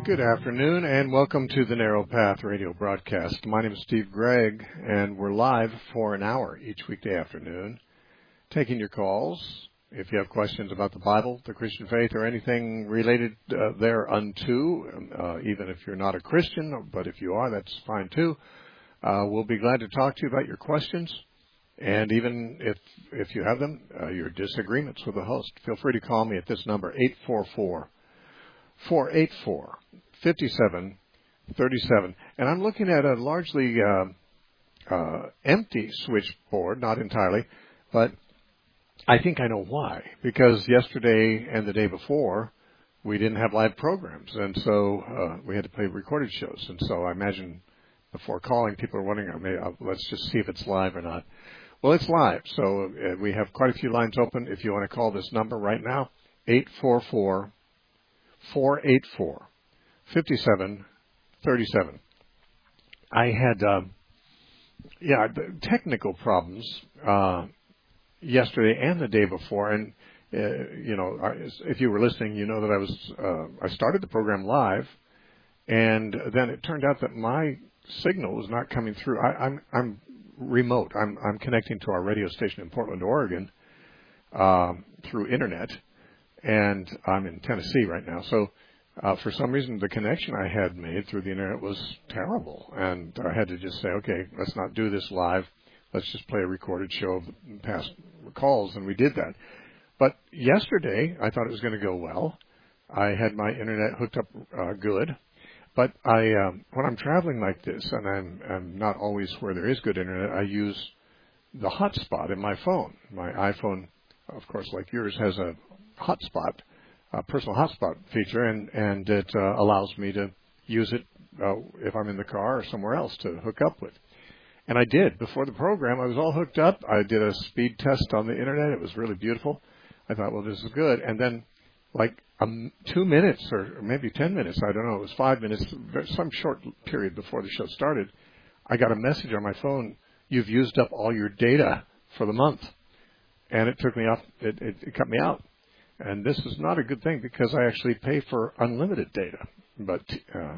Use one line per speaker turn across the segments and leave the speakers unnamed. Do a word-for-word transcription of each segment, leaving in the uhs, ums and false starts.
Good afternoon, and welcome to the Narrow Path radio broadcast. My name is Steve Gregg, and we're live for an hour each weekday afternoon, taking your calls. If you have questions about the Bible, the Christian faith, or anything related uh, thereunto, uh, even if you're not a Christian, but if you are, that's fine too. Uh, we'll be glad to talk to you about your questions, and even if if you have them, uh, your disagreements with the host. Feel free to call me at this number, eight four four, four eight four, five seven three seven. And I'm looking at a largely uh, uh, empty switchboard, not entirely, but I think I know why. Because yesterday and the day before, we didn't have live programs, and so uh, we had to play recorded shows. And so I imagine before calling, people are wondering, oh, maybe, uh, let's just see if it's live or not. Well, it's live, so uh, we have quite a few lines open. If you want to call this number right now, eight four four, four eight four, five seven three seven. I had, uh, yeah, technical problems uh, yesterday and the day before, and uh, you know, if you were listening, you know that I was uh, I started the program live, and then it turned out that my signal was not coming through. I, I'm I'm remote. I'm I'm connecting to our radio station in Portland, Oregon, uh, through internet, and I'm in Tennessee right now. So. Uh, for some reason, the connection I had made through the internet was terrible, and I had to just say, okay, let's not do this live. Let's just play a recorded show of the past calls, and we did that. But yesterday, I thought it was going to go well. I had my internet hooked up uh, good, but I, um, when I'm traveling like this, and I'm, I'm not always where there is good internet, I use the hotspot in my phone. My iPhone, of course, like yours, has a hotspot. A personal hotspot feature, and, and it uh, allows me to use it uh, if I'm in the car or somewhere else to hook up with. And I did. Before the program, I was all hooked up. I did a speed test on the internet. It was really beautiful. I thought, well, this is good. And then like um, two minutes or maybe ten minutes, I don't know, it was five minutes, some short period before the show started, I got a message on my phone, you've used up all your data for the month. And it took me off, it, it, it cut me out. And this is not a good thing because I actually pay for unlimited data. But uh,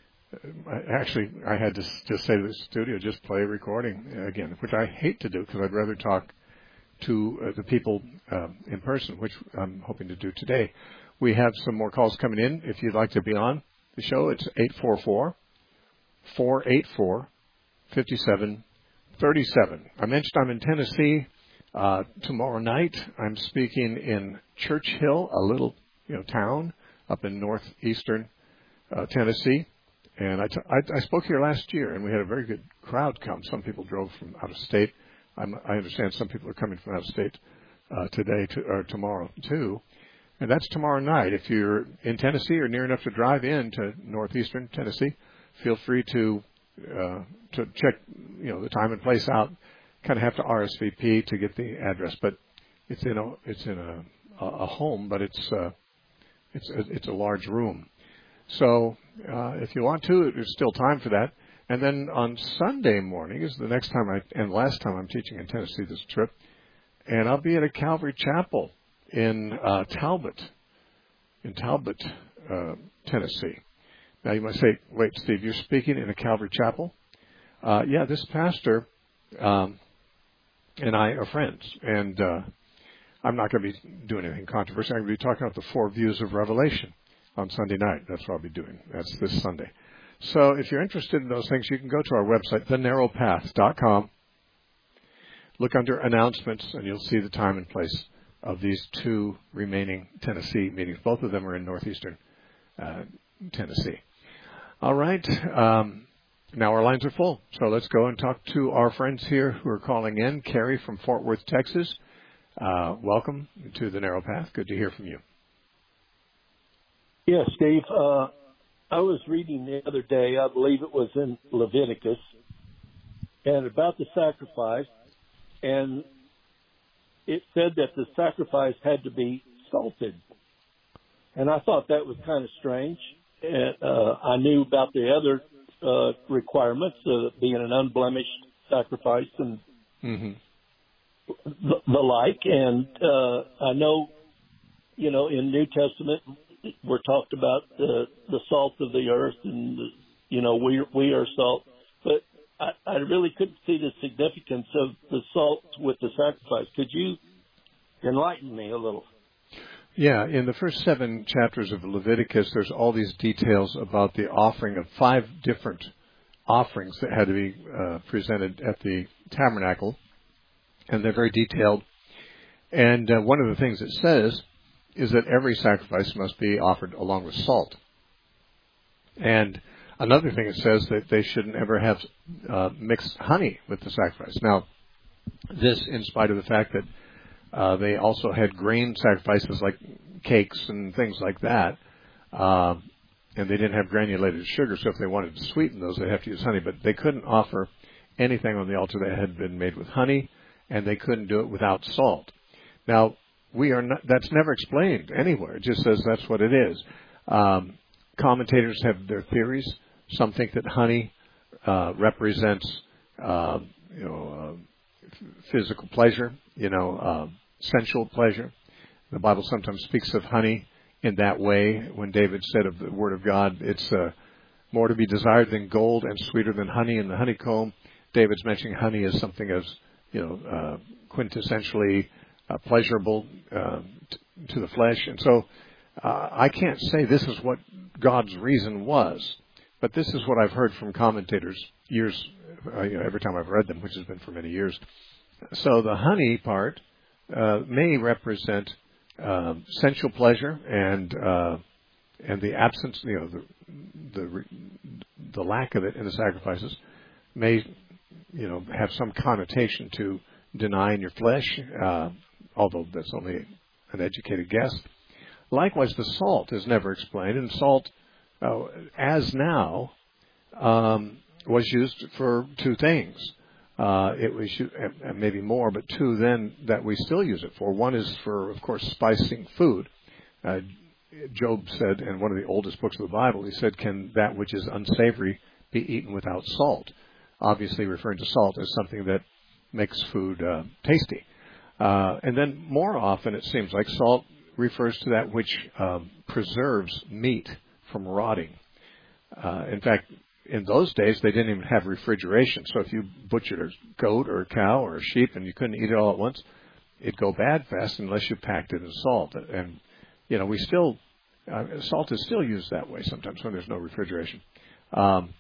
I actually, I had to just say to the studio, just play a recording again, which I hate to do because I'd rather talk to uh, the people uh, in person, which I'm hoping to do today. We have some more calls coming in. If you'd like to be on the show, it's eight four four, four eight four, five seven three seven. I mentioned I'm in Tennessee. Uh, tomorrow night, I'm speaking in Churchill, a little, you know, town up in northeastern uh, Tennessee. And I, t- I, I spoke here last year, and we had a very good crowd come. Some people drove from out of state. I'm, I understand some people are coming from out of state uh, today to, or tomorrow too. And that's tomorrow night. If you're in Tennessee or near enough to drive in to northeastern Tennessee, feel free to uh, to check, you know, the time and place out. Kind of have to R S V P to get the address, but it's in a it's in a a home, but it's uh, it's a, it's a large room. So uh, if you want to, there's still time for that. And then on Sunday morning is the next time I and last time I'm teaching in Tennessee this trip, and I'll be at a Calvary Chapel in uh, Talbot, in Talbot, uh, Tennessee. Now you might say, wait, Steve, you're speaking in a Calvary Chapel? Uh, yeah, this pastor. Um, and I are friends, and uh, I'm not going to be doing anything controversial. I'm going to be talking about the four views of Revelation on Sunday night. That's what I'll be doing. That's this Sunday. So if you're interested in those things, you can go to our website, the narrow path dot com. Look under announcements, and you'll see the time and place of these two remaining Tennessee meetings. Both of them are in northeastern uh, Tennessee. All right. Um, Now our lines are full, so let's go and talk to our friends here who are calling in. Carrie from Fort Worth, Texas. Uh, welcome to the Narrow Path. Good to hear from you.
Yes, Steve. Uh, I was reading the other day, I believe it was in Leviticus, and about the sacrifice, and it said that the sacrifice had to be salted. And I thought that was kind of strange. And uh, I knew about the other Uh, requirements, uh, being an unblemished sacrifice and mm-hmm. the, the like. And uh, I know, you know, in New Testament, were talked about the the salt of the earth, and the, you know we we are salt, but I, I really couldn't see the significance of the salt with the sacrifice. Could you enlighten me a little?
Yeah, in the first seven chapters of Leviticus, there's all these details about the offering of five different offerings that had to be uh, presented at the tabernacle, and they're very detailed. And uh, one of the things it says is that every sacrifice must be offered along with salt. And another thing it says that they shouldn't ever have uh, mixed honey with the sacrifice. Now, this in spite of the fact that uh, they also had grain sacrifices like cakes and things like that, uh, and they didn't have granulated sugar, so if they wanted to sweeten those, they'd have to use honey. But they couldn't offer anything on the altar that had been made with honey, and they couldn't do it without salt. Now, we are not, that's never explained anywhere. It just says that's what it is. Um, commentators have their theories. Some think that honey uh, represents, uh, you know, uh, physical pleasure, you know, uh, sensual pleasure. The Bible sometimes speaks of honey in that way. When David said of the Word of God, it's uh, more to be desired than gold and sweeter than honey in the honeycomb. David's mentioning honey as something as, you know, uh, quintessentially uh, pleasurable uh, t- to the flesh. And so uh, I can't say this is what God's reason was, but this is what I've heard from commentators years, uh, you know, every time I've read them, which has been for many years. So the honey part uh, may represent um, sensual pleasure and uh, and the absence, you know, the, the the lack of it in the sacrifices may, you know, have some connotation to denying your flesh, uh, although that's only an educated guess. Likewise, the salt is never explained, and salt, uh, as now, um, was used for two things. Uh, it was uh, maybe more, but two then that we still use it for. One is for, of course, spicing food. Uh, Job said, in one of the oldest books of the Bible, he said, "Can that which is unsavory be eaten without salt?" Obviously referring to salt as something that makes food uh, tasty. Uh, and then more often it seems like salt refers to that which um, preserves meat from rotting. Uh, in fact, in those days they didn't even have refrigeration. So if you butchered a goat or a cow or a sheep and you couldn't eat it all at once, it'd go bad fast unless you packed it in salt. And, you know, we still, uh, salt is still used that way sometimes when there's no refrigeration. Um,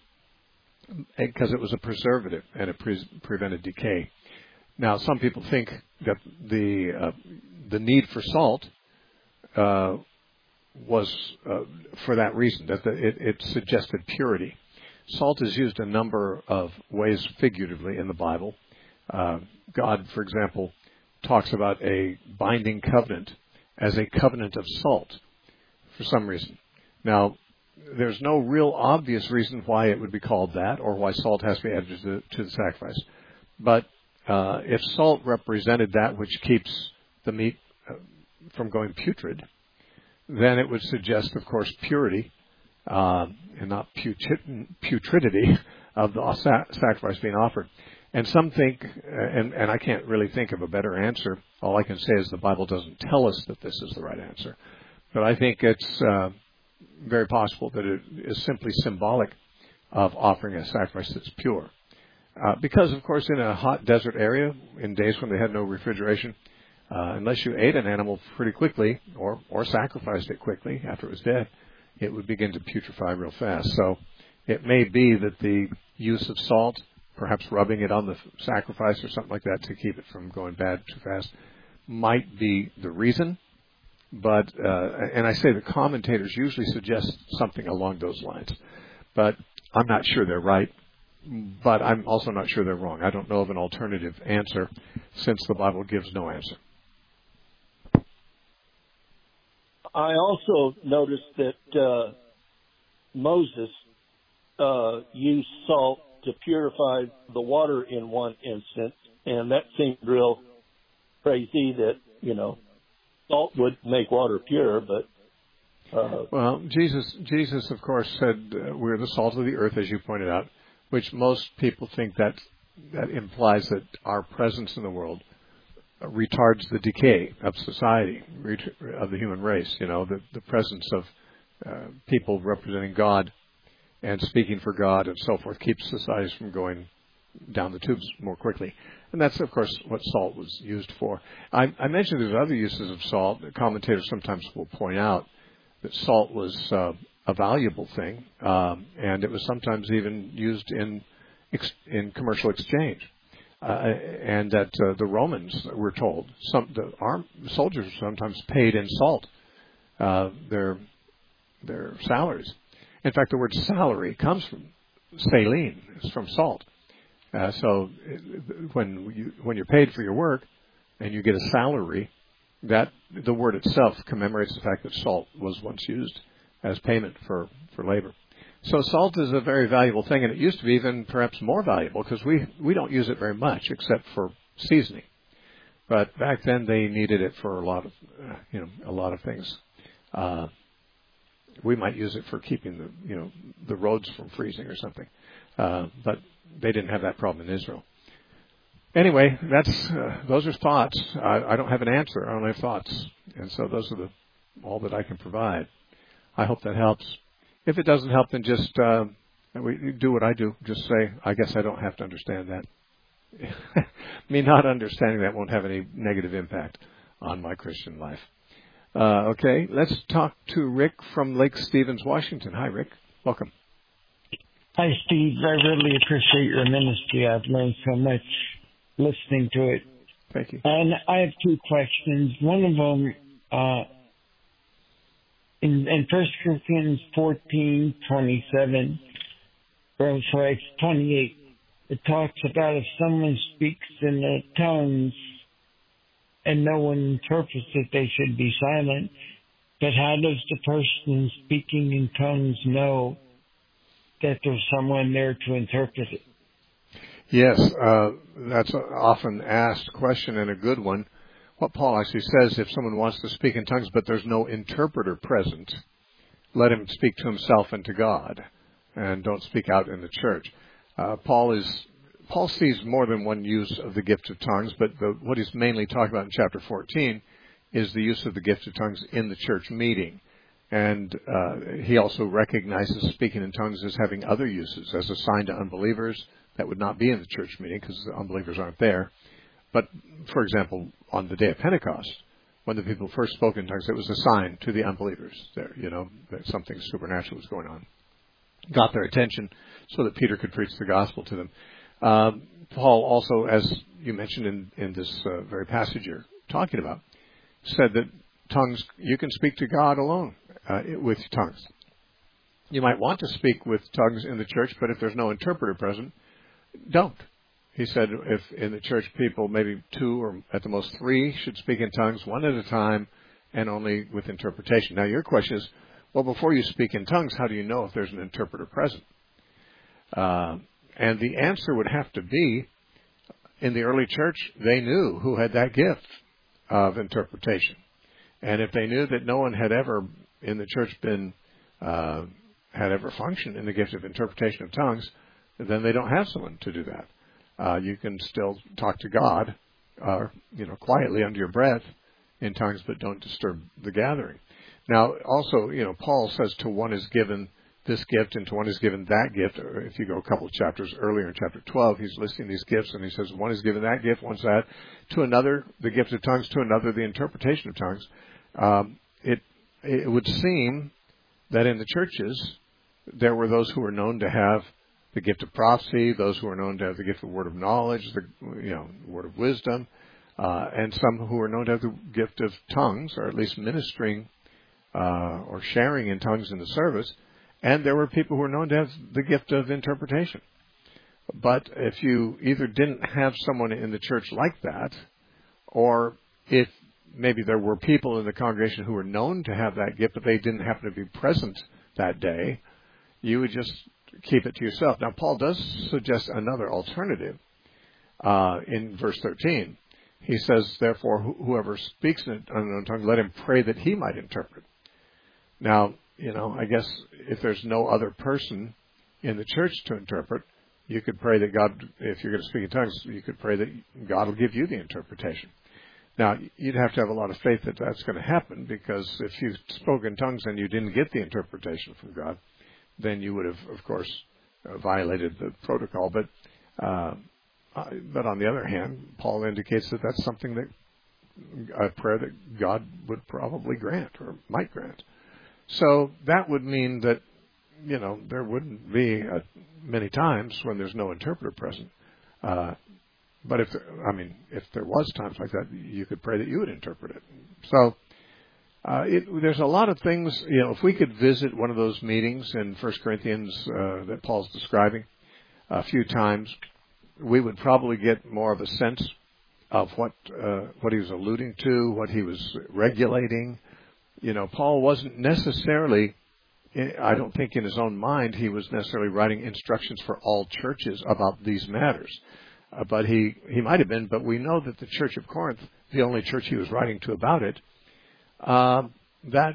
because it was a preservative and it pre- prevented decay. Now, some people think that the uh, the need for salt uh, was uh, for that reason, that the, it, it suggested purity. Salt is used a number of ways figuratively in the Bible. Uh, God, for example, talks about a binding covenant as a covenant of salt for some reason. Now, there's no real obvious reason why it would be called that or why salt has to be added to the, to the sacrifice. But uh, if salt represented that which keeps the meat uh, from going putrid, then it would suggest, of course, purity uh, and not putrid- putridity of the sacrifice being offered. And some think, and, and I can't really think of a better answer. All I can say is the Bible doesn't tell us that this is the right answer. But I think it's Uh, very possible that it is simply symbolic of offering a sacrifice that's pure. Uh, because, of course, in a hot desert area, in days when they had no refrigeration, uh, unless you ate an animal pretty quickly or, or sacrificed it quickly after it was dead, it would begin to putrefy real fast. So it may be that the use of salt, perhaps rubbing it on the sacrifice or something like that to keep it from going bad too fast, might be the reason. But, uh, and I say the commentators usually suggest something along those lines. But I'm not sure they're right. But I'm also not sure they're wrong. I don't know of an alternative answer since the Bible gives no answer.
I also noticed that uh, Moses uh, used salt to purify the water in one instance, and that seemed real crazy that, you know, salt would make water pure, but uh,
well, Jesus, Jesus, of course, said uh, we're the salt of the earth, as you pointed out, which most people think that that implies that our presence in the world retards the decay of society, of the human race. You know, the, the presence of uh, people representing God and speaking for God and so forth keeps societies from going down the tubes more quickly. And that's, of course, what salt was used for. I, I mentioned there's other uses of salt. Commentators sometimes will point out that salt was uh, a valuable thing, um, and it was sometimes even used in ex- in commercial exchange. Uh, and that uh, the Romans, we're told, some the armed soldiers were sometimes paid in salt, uh, their their salaries. In fact, the word salary comes from saline. It's from salt. Uh, so when you when you're paid for your work and you get a salary, that the word itself commemorates the fact that salt was once used as payment for, for labor. So salt is a very valuable thing, and it used to be even perhaps more valuable because we, we don't use it very much except for seasoning. But back then they needed it for a lot of uh, you know a lot of things. Uh, we might use it for keeping the you know the roads from freezing or something, uh, but they didn't have that problem in Israel. Anyway, that's uh, those are thoughts. I, I don't have an answer. I only have thoughts, and so those are the all that I can provide. I hope that helps. If it doesn't help, then just uh, we do what I do. Just say, I guess I don't have to understand that. Me not understanding that won't have any negative impact on my Christian life. Uh, okay, let's talk to Rick from Lake Stevens, Washington. Hi, Rick. Welcome.
Hi, Steve. I really appreciate your ministry. I've learned so much listening to it.
Thank you.
And I have two questions. One of them, uh, in, in First Corinthians fourteen twenty-seven, or sorry, it's twenty-eight, it talks about if someone speaks in the tongues and no one interprets it, they should be silent. But how does the person speaking in tongues know that there's someone there to interpret it?
Yes, uh, that's an often asked question and a good one. What Paul actually says, if someone wants to speak in tongues but there's no interpreter present, let him speak to himself and to God, and don't speak out in the church. Uh, Paul is Paul sees more than one use of the gift of tongues, but the, what he's mainly talking about in chapter fourteen is the use of the gift of tongues in the church meeting. And uh, he also recognizes speaking in tongues as having other uses, as a sign to unbelievers that would not be in the church meeting because the unbelievers aren't there. But, for example, on the day of Pentecost, when the people first spoke in tongues, it was a sign to the unbelievers there, you know, that something supernatural was going on. Got their attention so that Peter could preach the gospel to them. Um, Paul also, as you mentioned in, in this uh, very passage you're talking about, said that tongues, you can speak to God alone uh, with tongues. You might want to speak with tongues in the church, but if there's no interpreter present, don't. He said if in the church people, maybe two or at the most three, should speak in tongues one at a time and only with interpretation. Now your question is, well, before you speak in tongues, how do you know if there's an interpreter present? Uh, and the answer would have to be, in the early church, they knew who had that gift of interpretation. And if they knew that no one had ever in the church been, uh, had ever functioned in the gift of interpretation of tongues, then they don't have someone to do that. Uh, you can still talk to God, uh, you know, quietly under your breath in tongues, but don't disturb the gathering. Now, also, you know, Paul says to one is given this gift and to one is given that gift. Or if you go a couple of chapters earlier in chapter twelve, he's listing these gifts and he says one is given that gift, one's that. To another, the gift of tongues, to another, the interpretation of tongues. Um, it, it would seem that in the churches, there were those who were known to have the gift of prophecy, those who were known to have the gift of word of knowledge, the you know word of wisdom, uh, and some who were known to have the gift of tongues, or at least ministering uh, or sharing in tongues in the service. And there were people who were known to have the gift of interpretation. But if you either didn't have someone in the church like that, or if maybe there were people in the congregation who were known to have that gift, but they didn't happen to be present that day, you would just keep it to yourself. Now, Paul does suggest another alternative uh, in verse thirteen. He says, therefore, wh- whoever speaks in an unknown tongue, let him pray that he might interpret. Now, you know, I guess if there's no other person in the church to interpret, you could pray that God, if you're going to speak in tongues, you could pray that God will give you the interpretation. Now, you'd have to have a lot of faith that that's going to happen, because if you spoke in tongues and you didn't get the interpretation from God, then you would have, of course, uh, violated the protocol. But uh, but on the other hand, Paul indicates that that's something that a prayer that God would probably grant or might grant. So that would mean that, you know, there wouldn't be uh, many times when there's no interpreter present. Uh, but if, there, I mean, if there was times like that, you could pray that you would interpret it. So uh, it, there's a lot of things, you know, if we could visit one of those meetings in First Corinthians uh, that Paul's describing a few times, we would probably get more of a sense of what uh, what he was alluding to, what he was regulating. You know, Paul wasn't necessarily, I don't think in his own mind, he was necessarily writing instructions for all churches about these matters. Uh, but he, he might have been, but we know that the Church of Corinth, the only church he was writing to about it, uh, that,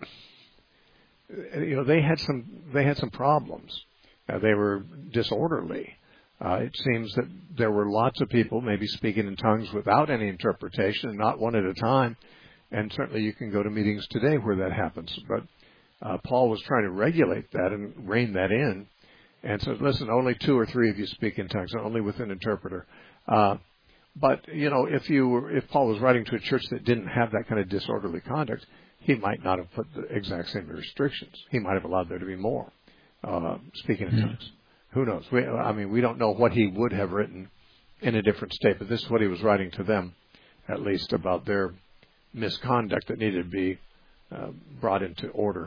you know, they had some, they had some problems. Uh, they were disorderly. Uh, it seems that there were lots of people maybe speaking in tongues without any interpretation, not one at a time. And certainly you can go to meetings today where that happens. But uh, Paul was trying to regulate that and rein that in. And so, listen, only two or three of you speak in tongues, only with an interpreter. Uh, but, you know, if you were, if Paul was writing to a church that didn't have that kind of disorderly conduct, he might not have put the exact same restrictions. He might have allowed there to be more uh, speaking in tongues. Who knows? We, I mean, we don't know what he would have written in a different state, but this is what he was writing to them, at least about their misconduct that needed to be uh, brought into order.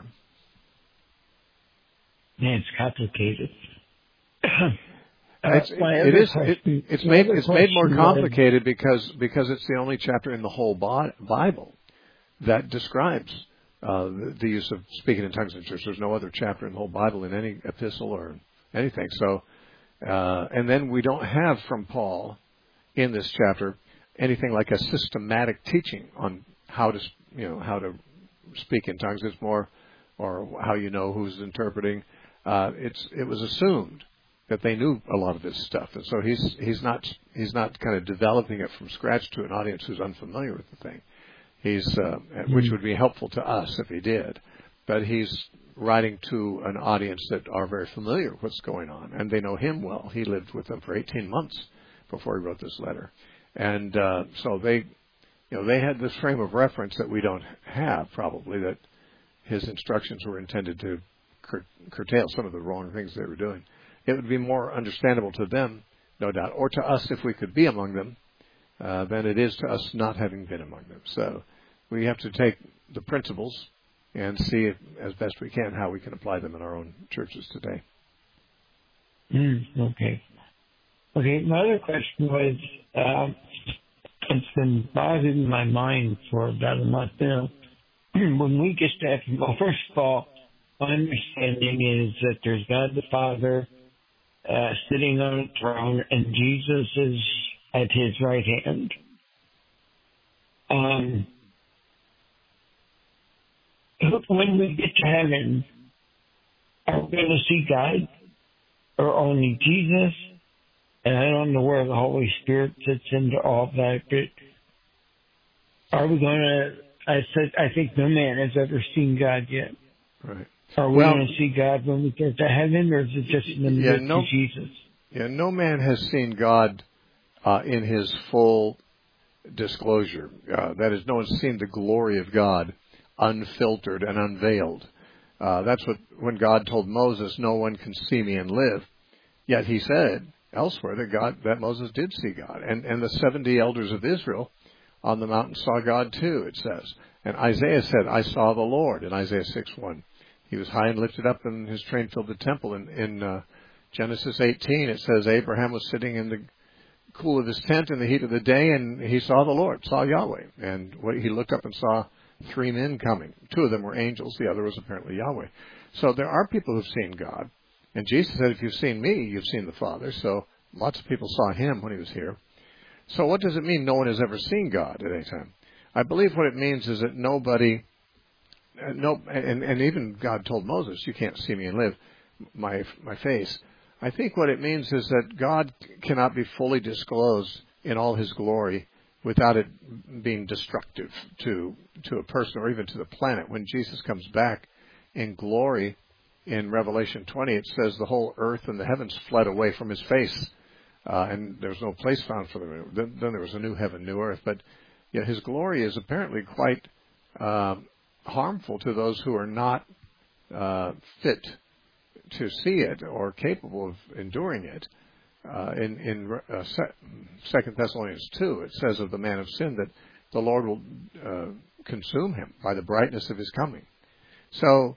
Yeah, it's complicated. uh,
it's, it is. It, it's made. It's made more complicated because because it's the only chapter in the whole Bible that describes uh, the, the use of speaking in tongues in church. There's no other chapter in the whole Bible in any epistle or anything. So, uh, and then we don't have from Paul in this chapter anything like a systematic teaching on how to, you know, how to speak in tongues. It's more, or how you know who's interpreting. Uh, it's it was assumed that they knew a lot of this stuff, and so he's he's not he's not kind of developing it from scratch to an audience who's unfamiliar with the thing. He's uh, which would be helpful to us if he did, but he's writing to an audience that are very familiar with what's going on, and they know him well. He lived with them for eighteen months before he wrote this letter. And uh, so they, you know, they had this frame of reference that we don't have, probably, that his instructions were intended to cur- curtail some of the wrong things they were doing. It would be more understandable to them, no doubt, or to us if we could be among them, uh, than it is to us not having been among them. So we have to take the principles and see if, as best we can, how we can apply them in our own churches today.
Mm, okay. Okay, my other question was, um, it's been bothering my mind for about a month now. When we get to heaven, well, first of all, my understanding is that there's God the Father uh, sitting on a throne, and Jesus is at his right hand. Um, when we get to heaven, are we going to see God or only Jesus? And I don't know where the Holy Spirit fits into all that, but are we going to, I said, I think no man has ever seen God yet.
Right.
Are we well, going to see God when we get to heaven, or is it just limited yeah, no, to Jesus?
Yeah, no man has seen God uh, in his full disclosure. Uh, that is, no one's seen the glory of God unfiltered and unveiled. Uh, that's what, when God told Moses, no one can see me and live. Yet he said elsewhere that God, that Moses did see God. And, and the seventy elders of Israel on the mountain saw God too, it says. And Isaiah said, I saw the Lord in Isaiah six one. He was high and lifted up, and his train filled the temple. In, in uh, Genesis eighteen, it says Abraham was sitting in the cool of his tent in the heat of the day, and he saw the Lord, saw Yahweh. And he looked up and saw three men coming. Two of them were angels. The other was apparently Yahweh. So there are people who've seen God. And Jesus said, if you've seen me, you've seen the Father. So lots of people saw him when he was here. So what does it mean no one has ever seen God at any time? I believe what it means is that nobody... Uh, no, and, and even God told Moses, you can't see me and live, my my face. I think what it means is that God cannot be fully disclosed in all his glory without it being destructive to to a person or even to the planet. When Jesus comes back in glory in Revelation twenty, it says the whole earth and the heavens fled away from his face, uh, and there's no place found for them. Then, then there was a new heaven, new earth. But you know, his glory is apparently quite um, harmful to those who are not uh, fit to see it or capable of enduring it. Uh, in in uh, Second Thessalonians two, it says of the man of sin that the Lord will uh, consume him by the brightness of his coming. So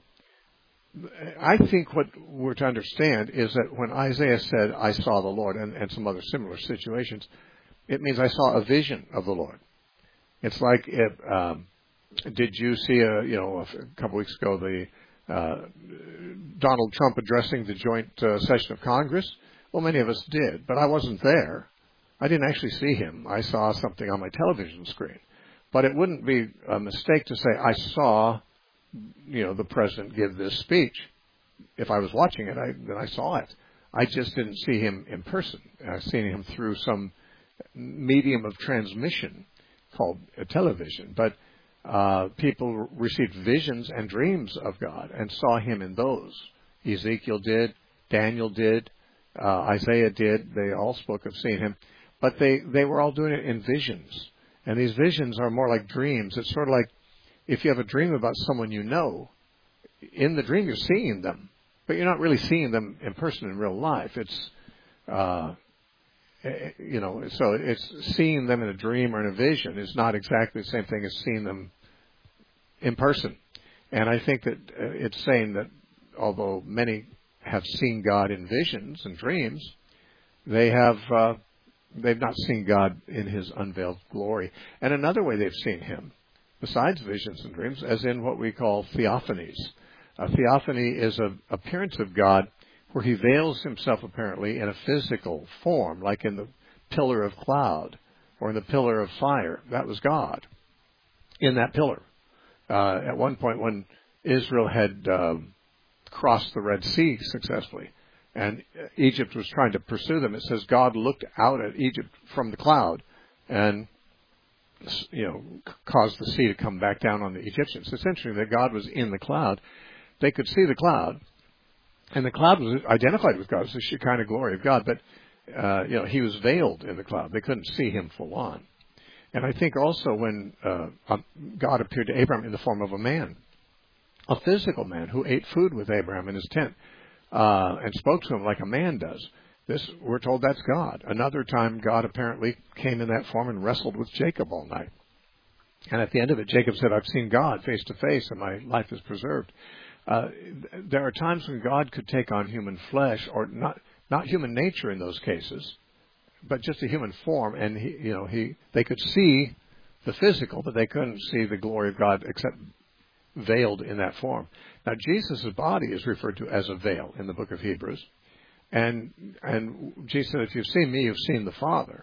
I think what we're to understand is that when Isaiah said, I saw the Lord, and, and some other similar situations, it means I saw a vision of the Lord. It's like, if, um, did you see, a, you know, a couple weeks ago, the uh, Donald Trump addressing the joint uh, session of Congress? Well, many of us did, but I wasn't there. I didn't actually see him. I saw something on my television screen. But it wouldn't be a mistake to say I saw, you know, the president give this speech. If I was watching it, I, then I saw it. I just didn't see him in person. I've seen him through some medium of transmission called television. But uh, people received visions and dreams of God and saw him in those. Ezekiel did. Daniel did. Uh, Isaiah did. They all spoke of seeing him. But they, they were all doing it in visions. And these visions are more like dreams. It's sort of like if you have a dream about someone you know, in the dream you're seeing them, but you're not really seeing them in person in real life. It's, uh, you know, so it's seeing them in a dream or in a vision is not exactly the same thing as seeing them in person. And I think that it's saying that although many have seen God in visions and dreams, they have uh, they've not seen God in his unveiled glory. And another way they've seen him, besides visions and dreams, as in what we call theophanies. A theophany is an appearance of God where he veils himself apparently in a physical form, like in the pillar of cloud or in the pillar of fire. That was God in that pillar. Uh, at one point when Israel had uh, crossed the Red Sea successfully and Egypt was trying to pursue them, it says God looked out at Egypt from the cloud and, you know, caused the sea to come back down on the Egyptians. It's interesting that God was in the cloud. They could see the cloud, and the cloud was identified with God. It's the Shekinah glory of God, but, uh, you know, he was veiled in the cloud. They couldn't see him full on. And I think also when uh, God appeared to Abraham in the form of a man, a physical man who ate food with Abraham in his tent uh, and spoke to him like a man does, this, we're told that's God. Another time, God apparently came in that form and wrestled with Jacob all night. And at the end of it, Jacob said, I've seen God face to face, and my life is preserved. Uh, there are times when God could take on human flesh, or not not human nature in those cases, but just a human form, and he, you know, he they could see the physical, but they couldn't see the glory of God except veiled in that form. Now, Jesus' body is referred to as a veil in the book of Hebrews. And and Jesus said, if you've seen me, you've seen the Father.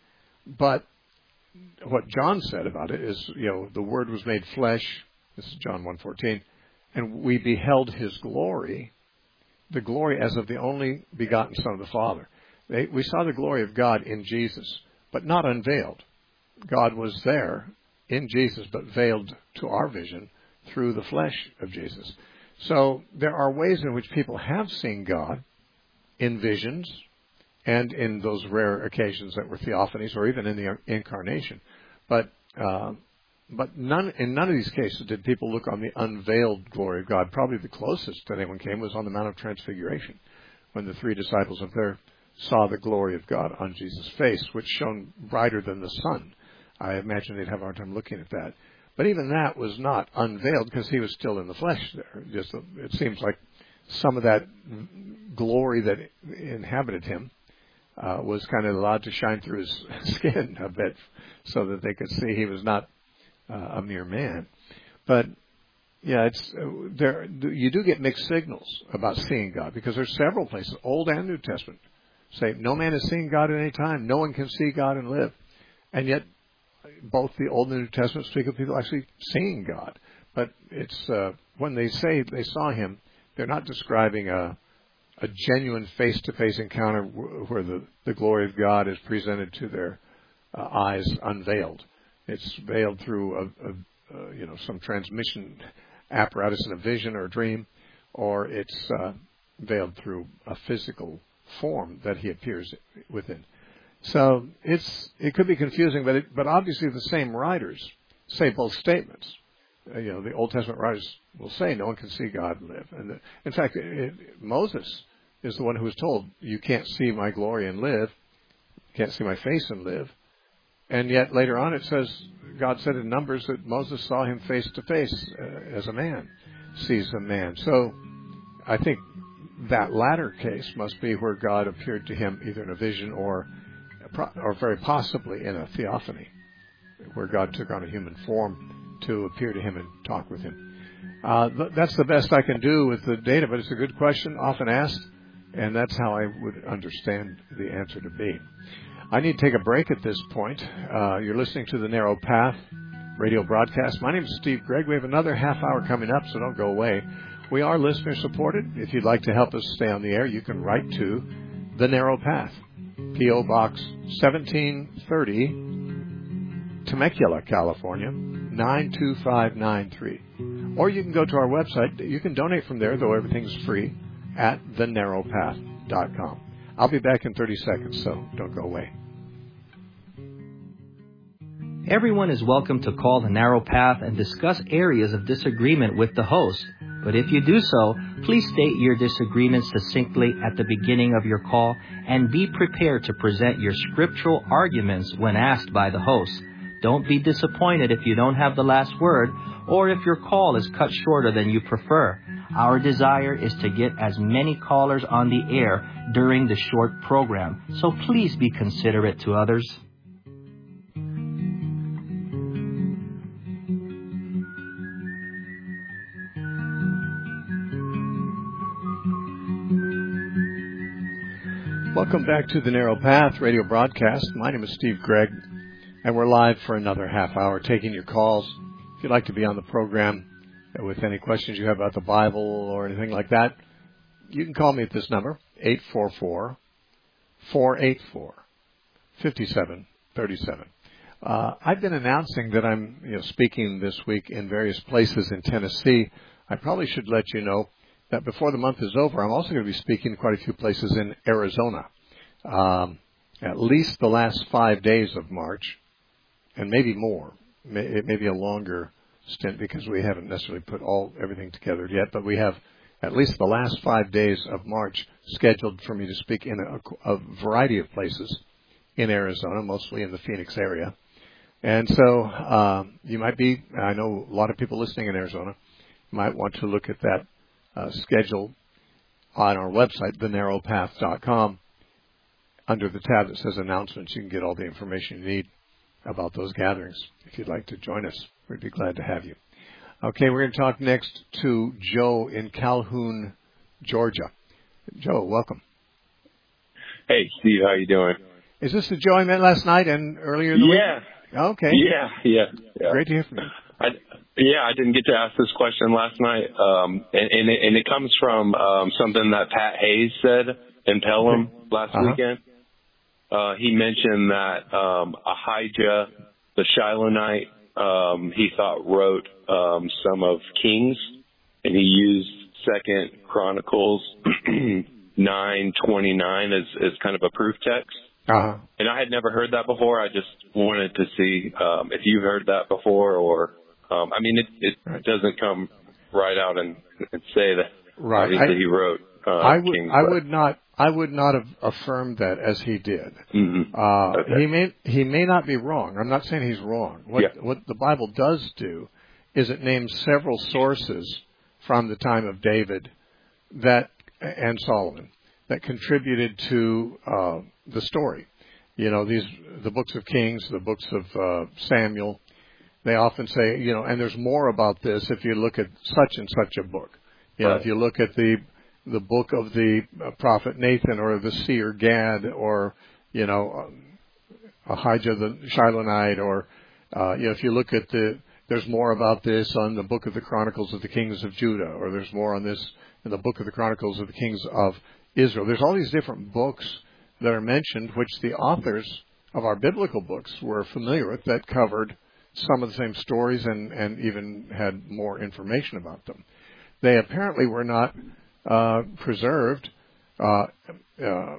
But what John said about it is, you know, the Word was made flesh. This is John one fourteen. And we beheld his glory, the glory as of the only begotten Son of the Father. They, we saw the glory of God in Jesus, but not unveiled. God was there in Jesus, but veiled to our vision through the flesh of Jesus. So there are ways in which people have seen God in visions and in those rare occasions that were theophanies or even in the incarnation. But uh, but none in none of these cases did people look on the unveiled glory of God. Probably the closest that anyone came was on the Mount of Transfiguration, when the three disciples up there saw the glory of God on Jesus' face, which shone brighter than the sun. I imagine they'd have a hard time looking at that. But even that was not unveiled because he was still in the flesh there. Just it seems like some of that glory that inhabited him uh, was kind of allowed to shine through his skin a bit so that they could see he was not uh, a mere man. But, yeah, it's uh, there. You do get mixed signals about seeing God because there's several places, Old and New Testament, say no man has seen God at any time. No one can see God and live. And yet both the Old and New Testament speak of people actually seeing God. But it's uh, when they say they saw him, they're not describing a, a genuine face-to-face encounter where the, the glory of God is presented to their uh, eyes unveiled. It's veiled through a, a, a, you know, some transmission apparatus in a vision or a dream, or it's uh, veiled through a physical form that he appears within. So it's it could be confusing, but it, but obviously the same writers say both statements. Uh, you know, the Old Testament writers will say no one can see God and live. And the, in fact, it, it, Moses is the one who was told, "You can't see my glory and live. You can't see my face and live." And yet later on it says, God said in Numbers that Moses saw him face to face uh, as a man sees a man. So I think that latter case must be where God appeared to him either in a vision or or very possibly in a theophany, where God took on a human form to appear to him and talk with him. Uh, th- that's the best I can do with the data, but it's a good question, often asked, and that's how I would understand the answer to be. I need to take a break at this point. Uh, you're listening to the Narrow Path radio broadcast. My name is Steve Gregg. We have another half hour coming up, so don't go away. We are listener supported. If you'd like to help us stay on the air, you can write to The Narrow Path, P O. Box seventeen thirty, Temecula, California, nine two five nine three. Or you can go to our website. You can donate from there, though everything's free, at the narrow path dot com. I'll be back in thirty seconds, so don't go away.
Everyone is welcome to call The Narrow Path and discuss areas of disagreement with the host. But if you do so, please state your disagreement succinctly at the beginning of your call and be prepared to present your scriptural arguments when asked by the host. Don't be disappointed if you don't have the last word or if your call is cut shorter than you prefer. Our desire is to get as many callers on the air during the short program, so please be considerate to others.
Welcome back to the Narrow Path radio broadcast. My name is Steve Gregg, and we're live for another half hour taking your calls. If you'd like to be on the program with any questions you have about the Bible or anything like that, you can call me at this number, eight four four, four eight four, five seven three seven. Uh, I've been announcing that I'm you know, speaking this week in various places in Tennessee. I probably should let you know that before the month is over, I'm also going to be speaking quite a few places in Arizona. Um, at least the last five days of March, and maybe more. It may be a longer stint because we haven't necessarily put all everything together yet, but we have at least the last five days of March scheduled for me to speak in a, a variety of places in Arizona, mostly in the Phoenix area. And so uh, you might be, I know a lot of people listening in Arizona might want to look at that Uh, schedule on our website, the narrow path dot com. Under the tab that says announcements, you can get all the information you need about those gatherings. If you'd like to join us, we'd be glad to have you. Okay, we're going to talk next to Joe in Calhoun, Georgia. Joe, welcome.
Hey, Steve, how you doing?
Is this the Joe I met last night and earlier in the
yeah.
week? Yeah. Okay.
Yeah, yeah, yeah.
Great to hear from you.
I, yeah, I didn't get to ask this question last night, um, and, and, it, and it comes from um, something that Pat Hayes said in Pelham okay. last uh-huh. weekend. Uh, he mentioned that um, Ahijah, the Shilonite, um, he thought wrote um, some of Kings, and he used Second Chronicles nine twenty-nine as, as kind of a proof text.
Uh-huh.
And I had never heard that before. I just wanted to see um, if you've heard that before, or um, I mean, it, it right. doesn't come right out and, and say that.
Right.
Obviously,
I,
he wrote. Uh,
I would.
King's
I
Book.
would not. I would not have affirmed that as he did.
Mm-hmm.
Uh,
okay.
He may. He may not be wrong. I'm not saying he's wrong. What
yeah.
What the Bible does do is it names several sources from the time of David that and Solomon that contributed to uh, the story. You know, these the books of Kings, the books of uh, Samuel. They often say, you know, and there's more about this if you look at such and such a book. You know,
right.
if you look at the the book of the uh, prophet Nathan or the seer Gad or, you know, um, Ahijah the Shilonite or, uh, you know, if you look at the, there's more about this on the book of the Chronicles of the Kings of Judah, or there's more on this in the book of the Chronicles of the Kings of Israel. There's all these different books that are mentioned, which the authors of our biblical books were familiar with that covered some of the same stories and, and even had more information about them. They apparently were not uh, preserved. Uh, uh,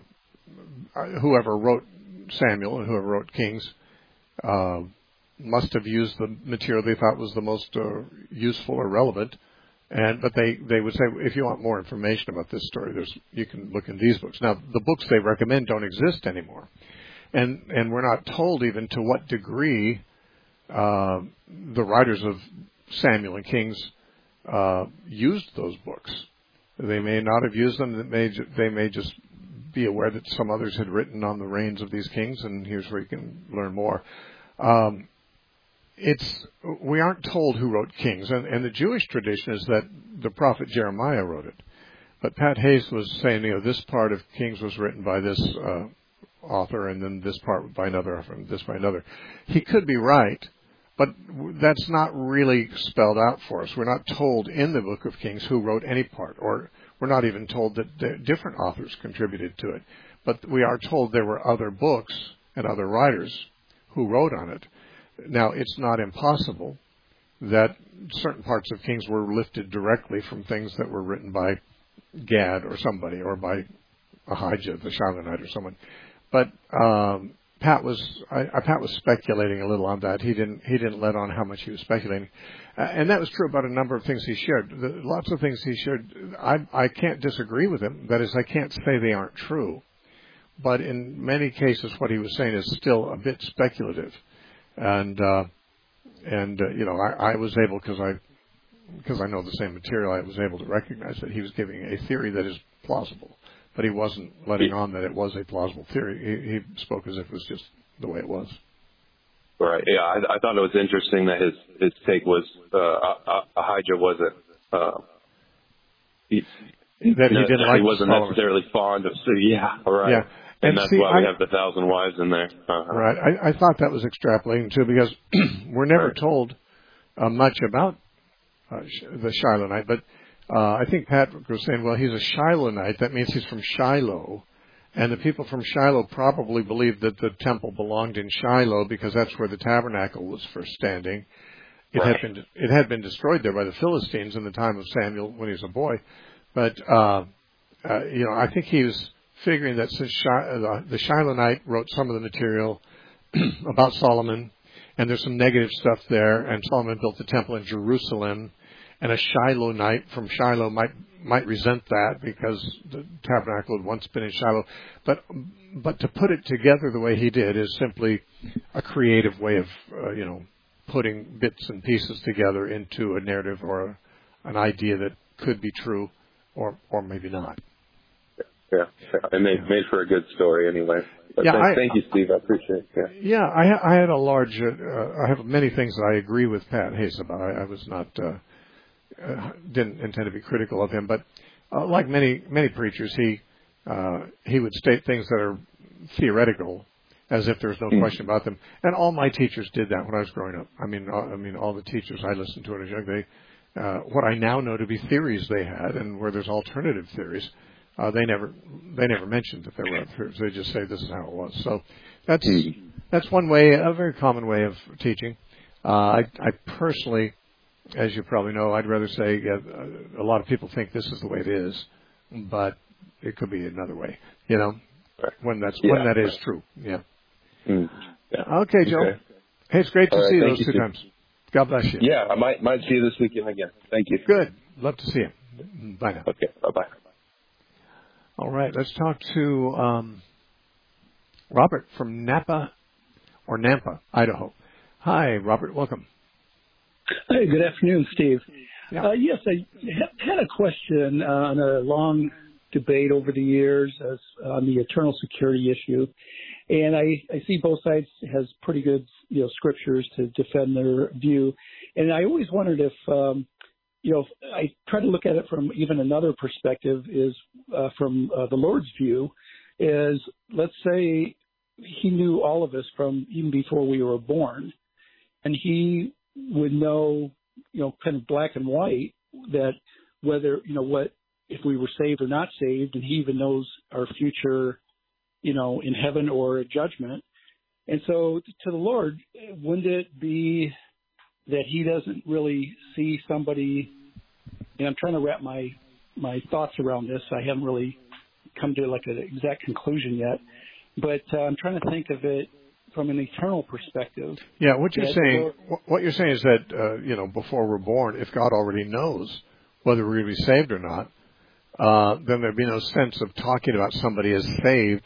whoever wrote Samuel and whoever wrote Kings uh, must have used the material they thought was the most uh, useful or relevant. And but they, they would say, if you want more information about this story, there's you can look in these books. Now, the books they recommend don't exist anymore, and and we're not told even to what degree uh, the writers of Samuel and Kings uh, used those books. They may not have used them. They may they may just be aware that some others had written on the reigns of these kings, and here's where you can learn more. Um, It's we aren't told who wrote Kings, and, and the Jewish tradition is that the prophet Jeremiah wrote it. But Pat Hayes was saying, you know, this part of Kings was written by this uh, author, and then this part by another, and this by another. He could be right, but that's not really spelled out for us. We're not told in the Book of Kings who wrote any part, or we're not even told that different authors contributed to it. But we are told there were other books and other writers who wrote on it. Now, it's not impossible that certain parts of Kings were lifted directly from things that were written by Gad or somebody, or by Ahijah, the Shilonite, or someone. But um, Pat was I, Pat was speculating a little on that. He didn't he didn't let on how much he was speculating, uh, and that was true about a number of things he shared. The, lots of things he shared, I I can't disagree with him. That is, I can't say they aren't true, but in many cases, what he was saying is still a bit speculative. And, uh, and, uh, you know, I, I was able, cause I, because I know the same material, I was able to recognize that he was giving a theory that is plausible, but he wasn't letting on that it was a plausible theory. He, he spoke as if it was just the way it was.
Right. Yeah. I, I thought it was interesting that his, his take was, uh, Ahijah wasn't, uh, he,
that he didn't like
he wasn't necessarily fond of, so yeah, right. Yeah. And, and that's see, why we I, have the thousand wives in there. Uh-huh.
Right. I, I thought that was extrapolating, too, because we're never right. told uh, much about uh, the Shilonite. But uh, I think Pat was saying, well, he's a Shilonite. That means he's from Shiloh. And the people from Shiloh probably believed that the temple belonged in Shiloh because that's where the tabernacle was first standing. It, right. had, been, it had been destroyed there by the Philistines in the time of Samuel when he was a boy. But, uh, uh, you know, I think he was figuring that since Shil- the Shilonite wrote some of the material about Solomon, and there's some negative stuff there, and Solomon built the temple in Jerusalem, and a Shilonite from Shiloh might might resent that because the tabernacle had once been in Shiloh. But but to put it together the way he did is simply a creative way of uh, you know putting bits and pieces together into a narrative or a, an idea that could be true or or maybe not.
Yeah, it made, made for a good story anyway. But
yeah,
thank,
I,
thank you, Steve. I appreciate it. Yeah,
yeah I, ha- I had a large, uh, I have many things that I agree with Pat Hayes about. I, I was not, uh, uh, didn't intend to be critical of him, but uh, like many, many preachers, he, uh, he would state things that are theoretical as if there's no mm. question about them. And all my teachers did that when I was growing up. I mean, all, I mean, all the teachers I listened to when I was young, they, uh, what I now know to be theories they had and where there's alternative theories, Uh, they never, they never mentioned that there were other. They just say this is how it was. So that's that's one way, a very common way of teaching. Uh, I, I personally, as you probably know, I'd rather say uh, a lot of people think this is the way it is, but it could be another way. You know, right. when that's yeah, when that right. is true. Yeah. Mm. yeah. Okay, Joe. Okay. Hey, it's great to All see right, you those you two too. times. God bless you.
Yeah, I might might see you this weekend again. Thank you.
Good. Love to see you. Bye now.
Okay. Bye bye.
All right, let's talk to um, Robert from Napa or Nampa, Idaho. Hi, Robert. Welcome.
Hey, good afternoon, Steve.
Yeah.
Uh, yes, I had a question uh, on a long debate over the years as, on the eternal security issue, and I, I see both sides has pretty good you know scriptures to defend their view, and I always wondered if um, you know, I try to look at it from even another perspective is uh, from uh, the Lord's view is, let's say he knew all of us from even before we were born, and he would know, you know, kind of black and white that whether, you know, what, if we were saved or not saved, and he even knows our future, you know, in heaven or judgment. And so to the Lord, wouldn't it be that he doesn't really see somebody, and I'm trying to wrap my, my thoughts around this. I haven't really come to like an exact conclusion yet, but uh, I'm trying to think of it from an eternal perspective.
Yeah, what you're saying, what you're saying is that, uh, you know, before we're born, if God already knows whether we're going to be saved or not, uh, then there'd be no sense of talking about somebody as saved,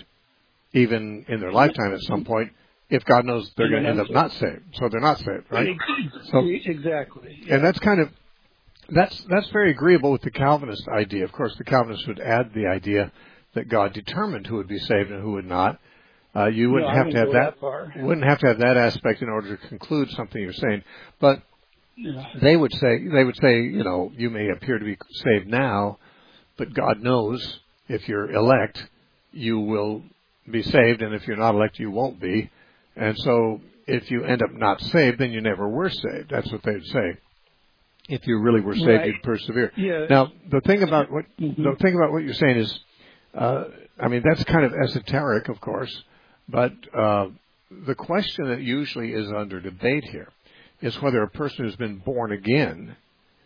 even in their lifetime at some point, if God knows they're going to end up not saved. So they're not saved, right?
So, exactly.
And that's kind of, that's, that's very agreeable with the Calvinist idea. Of course, the Calvinists would add the idea that God determined who would be saved and who would not. Uh, you wouldn't
no,
have to have that,
that
wouldn't have to have that aspect in order to conclude something you're saying. But
yeah.
they would say, they would say, you know, you may appear to be saved now, but God knows if you're elect, you will be saved, and if you're not elect, you won't be. And so if you end up not saved, then you never were saved. That's what they'd say. If you really were saved,
right.
you'd persevere.
Yeah.
Now, the thing about what
mm-hmm.
the thing about what you're saying is, uh, I mean, that's kind of esoteric, of course, but uh, the question that usually is under debate here is whether a person who's been born again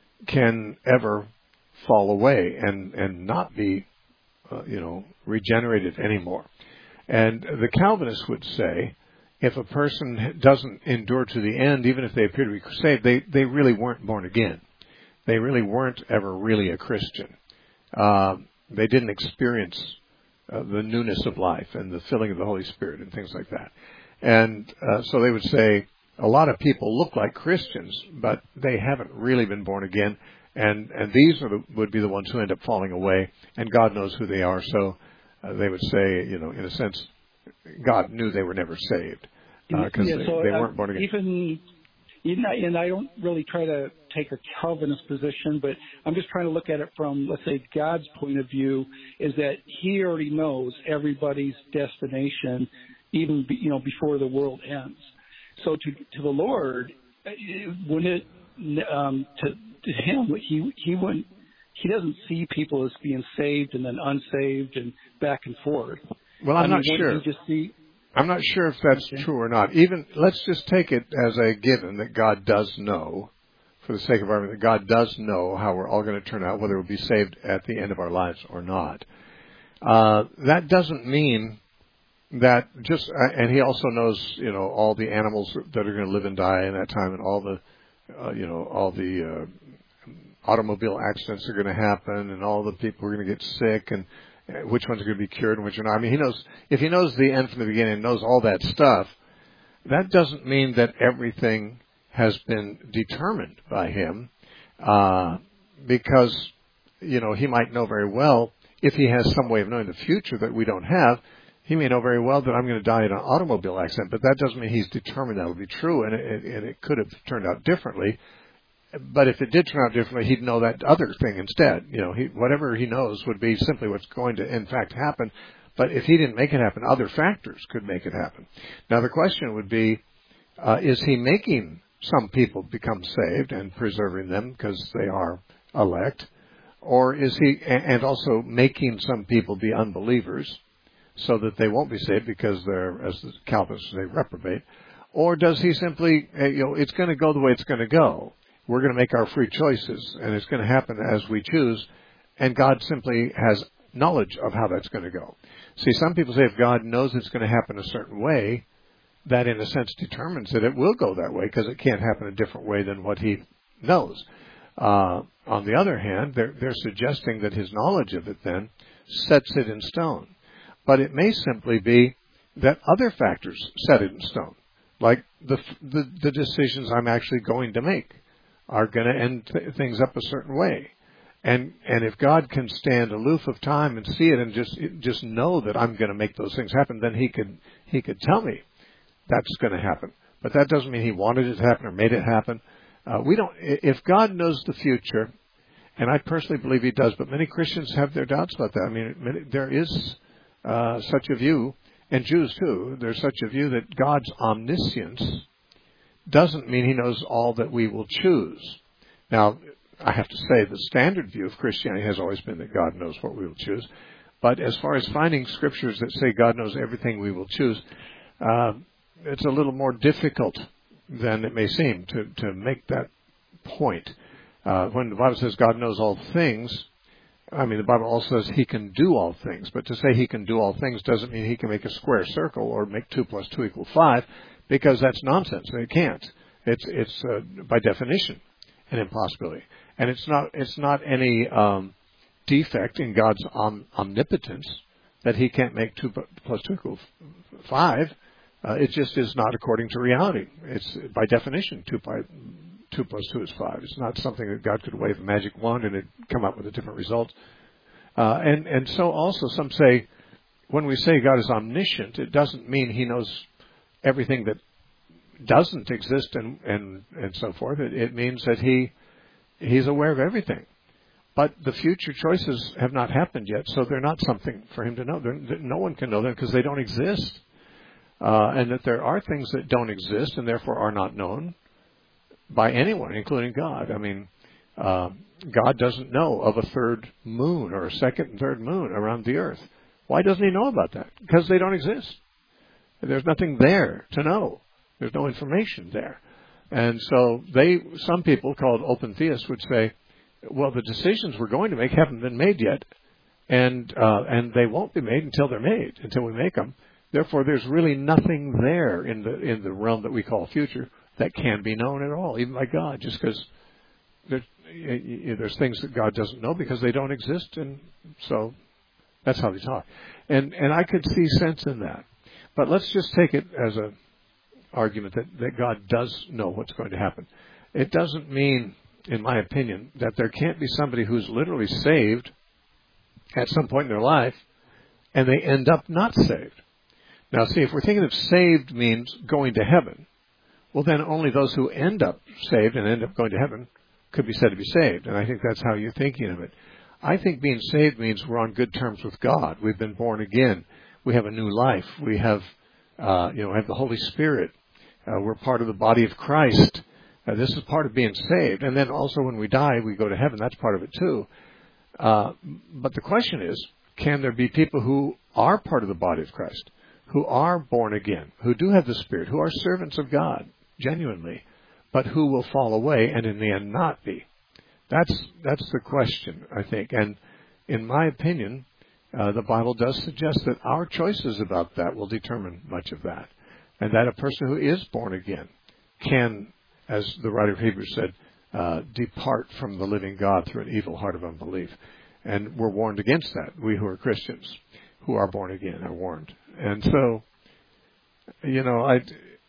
can ever fall away and, and not be, uh, you know, regenerated anymore. And the Calvinists would say, if a person doesn't endure to the end, even if they appear to be saved, they, they really weren't born again. They really weren't ever really a Christian. Uh, they didn't experience uh, the newness of life and the filling of the Holy Spirit and things like that. And uh, so they would say, a lot of people look like Christians, but they haven't really been born again. And, and these are the, would be the ones who end up falling away, and God knows who they are. So uh, they would say, you know, in a sense, God knew they were never saved because uh,
yeah,
they,
so,
they
uh,
weren't born again.
Even, even, and I don't really try to take a Calvinist position, but I'm just trying to look at it from, let's say, God's point of view, is that he already knows everybody's destination, even, be, you know, before the world ends. So to to the Lord, when it um, to, to him, he he wouldn't he doesn't see people as being saved and then unsaved and back and forth.
Well, I'm
I
not
mean,
sure.
You just see,
I'm not sure if that's
okay.
true or not. Even let's just take it as a given that God does know, for the sake of argument, that God does know how we're all going to turn out, whether we'll be saved at the end of our lives or not. Uh, that doesn't mean that just, and he also knows, you know, all the animals that are going to live and die in that time, and all the, uh, you know, all the uh, automobile accidents are going to happen, and all the people who are going to get sick, and which ones are going to be cured and which are not. I mean, he knows, if he knows the end from the beginning and knows all that stuff, that doesn't mean that everything has been determined by him, uh, because, you know, he might know very well, if he has some way of knowing the future that we don't have, he may know very well that I'm going to die in an automobile accident, but that doesn't mean he's determined that will be true, and it, and it could have turned out differently. But if it did turn out differently, he'd know that other thing instead. You know, he, whatever he knows would be simply what's going to, in fact, happen. But if he didn't make it happen, other factors could make it happen. Now, the question would be, uh, is he making some people become saved and preserving them because they are elect? Or is he, and also making some people be unbelievers so that they won't be saved because they're, as the Calvinists say, reprobate? Or does he simply, you know, it's going to go the way it's going to go. We're going to make our free choices, and it's going to happen as we choose, and God simply has knowledge of how that's going to go. See, some people say if God knows it's going to happen a certain way, that in a sense determines that it will go that way because it can't happen a different way than what he knows. Uh, on the other hand, they're, they're suggesting that his knowledge of it then sets it in stone. But it may simply be that other factors set it in stone, like the the, the decisions I'm actually going to make are going to end th- things up a certain way. And and if God can stand aloof of time and see it and just just know that I'm going to make those things happen, then he could he could tell me that's going to happen. But that doesn't mean he wanted it to happen or made it happen. Uh, we don't. If God knows the future, and I personally believe he does, but many Christians have their doubts about that. I mean, there is uh, such a view, and Jews too, there's such a view that God's omniscience doesn't mean he knows all that we will choose. Now, I have to say the standard view of Christianity has always been that God knows what we will choose. But as far as finding scriptures that say God knows everything we will choose, uh, it's a little more difficult than it may seem to, to make that point. Uh, when the Bible says God knows all things, I mean, the Bible also says he can do all things. But to say he can do all things doesn't mean he can make a square circle or make two plus two equal five, because that's nonsense. It can't. It's, it's uh, by definition, an impossibility. And it's not, it's not any um, defect in God's om- omnipotence that he can't make two plus two equal five. Uh, it just is not according to reality. It's by definition two by two plus two is five. It's not something that God could wave a magic wand and it'd come up with a different result. Uh, and and so also some say when we say God is omniscient, it doesn't mean he knows everything that doesn't exist and and, and so forth. It, it means that he he's aware of everything. But the future choices have not happened yet, so they're not something for him to know. They're, no one can know them because they don't exist. Uh, and that there are things that don't exist and therefore are not known by anyone, including God. I mean, uh, God doesn't know of a third moon or a second and third moon around the earth. Why doesn't he know about that? Because they don't exist. There's nothing there to know. There's no information there. And so they, some people called open theists would say, well, the decisions we're going to make haven't been made yet, and uh, and they won't be made until they're made, until we make them. Therefore, there's really nothing there in the in the realm that we call future that can be known at all, even by God, just because there's, there's things that God doesn't know because they don't exist, and so that's how they talk. And and I could see sense in that. But let's just take it as an argument that, that God does know what's going to happen. It doesn't mean, in my opinion, that there can't be somebody who's literally saved at some point in their life, and they end up not saved. Now, see, if we're thinking of saved means going to heaven, well, then only those who end up saved and end up going to heaven could be said to be saved. And I think that's how you're thinking of it. I think being saved means we're on good terms with God. We've been born again. We have a new life. We have, uh, you know, have the Holy Spirit. Uh, we're part of the body of Christ. Uh, this is part of being saved. And then also when we die, we go to heaven. That's part of it too. Uh, but the question is, can there be people who are part of the body of Christ, who are born again, who do have the Spirit, who are servants of God, genuinely, but who will fall away and in the end not be? That's that's the question, I think. And in my opinion, uh, the Bible does suggest that our choices about that will determine much of that. And that a person who is born again can, as the writer of Hebrews said, uh, depart from the living God through an evil heart of unbelief. And we're warned against that. We who are Christians, who are born again, are warned. And so, you know, I,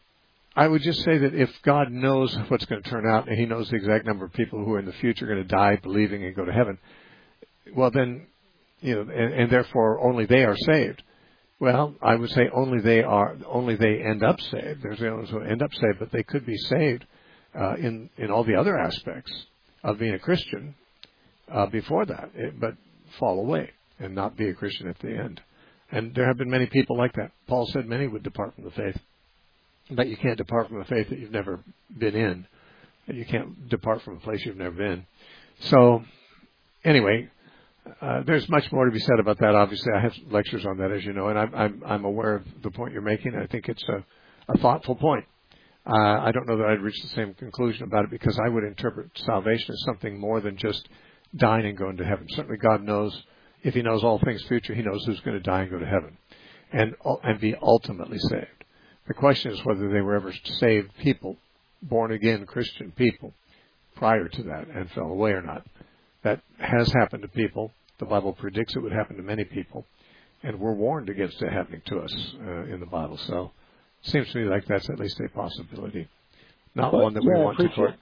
I would just say that if God knows what's going to turn out, and he knows the exact number of people who are in the future going to die believing and go to heaven, well then, you know, and, and therefore only they are saved. Well, I would say only they are, only they end up saved. There's those who end up saved, but they could be saved uh, in in all the other aspects of being a Christian uh, before that, it, but fall away and not be a Christian at the end. And there have been many people like that. Paul said many would depart from the faith, but you can't depart from a faith that you've never been in, and you can't depart from a place you've never been. So, anyway. Uh, there's much more to be said about that. Obviously, I have lectures on that, as you know, and I'm I'm, I'm aware of the point you're making. I think it's a, a thoughtful point. Uh, I don't know that I'd reach the same conclusion about it because I would interpret salvation as something more than just dying and going to heaven. Certainly, God knows, if he knows all things future, he knows who's going to die and go to heaven and and be ultimately saved. The question is whether they were ever saved people, born again Christian people, prior to that and fell away or not. That has happened to people. The Bible predicts it would happen to many people. And we're warned against it happening to us uh, in the Bible. So it seems to me like that's at least a possibility. Not well, one that we yeah, want to court.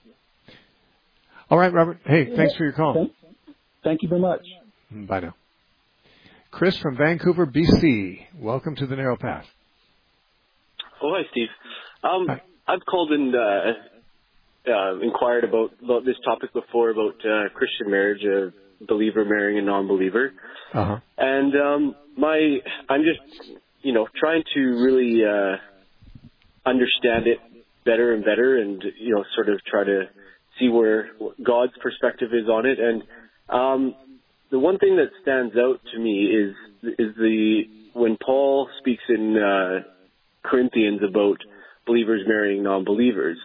All right, Robert. Hey, thanks for your call.
Thank, thank you very much.
Bye now. Chris from Vancouver, B C. Welcome to the Narrow Path.
Oh, hi, Steve. Um,
hi.
I've called and uh, uh, inquired about, about this topic before, about uh, Christian marriage, a believer marrying a non-believer.
Uh-huh.
And um, my, I'm just, you know, trying to really uh, understand it better and better, and you know, sort of try to see where God's perspective is on it. And um, the one thing that stands out to me is is the when Paul speaks in uh, Corinthians about believers marrying non-believers.